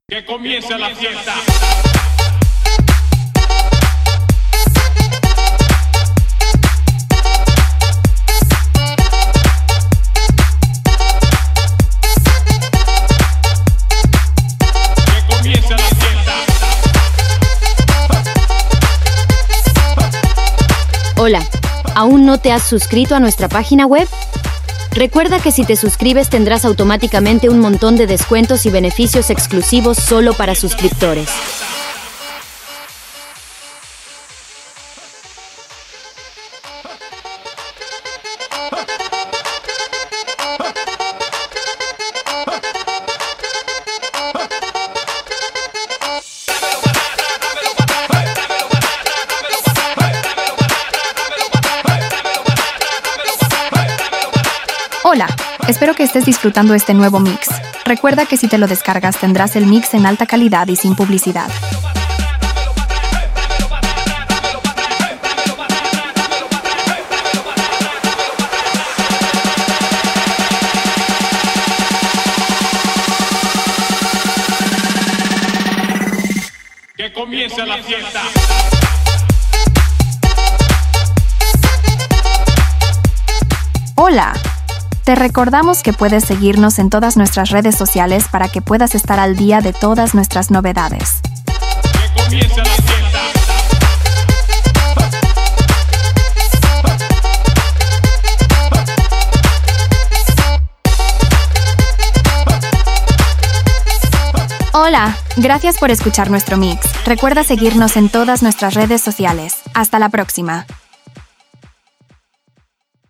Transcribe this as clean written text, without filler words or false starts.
Que comience la fiesta. Que comience la fiesta. Hola, ¿aún no te has suscrito a nuestra página web? Recuerda que si te suscribes tendrás automáticamente un montón de descuentos y beneficios exclusivos solo para suscriptores. Hola, espero que estés disfrutando este nuevo mix. Recuerda que si te lo descargas tendrás el mix en alta calidad y sin publicidad. Que comience la fiesta. Hola. Te recordamos que puedes seguirnos en todas nuestras redes sociales para que puedas estar al día de todas nuestras novedades. Que comience la fiesta. Hola, gracias por escuchar nuestro mix. Recuerda seguirnos en todas nuestras redes sociales. Hasta la próxima.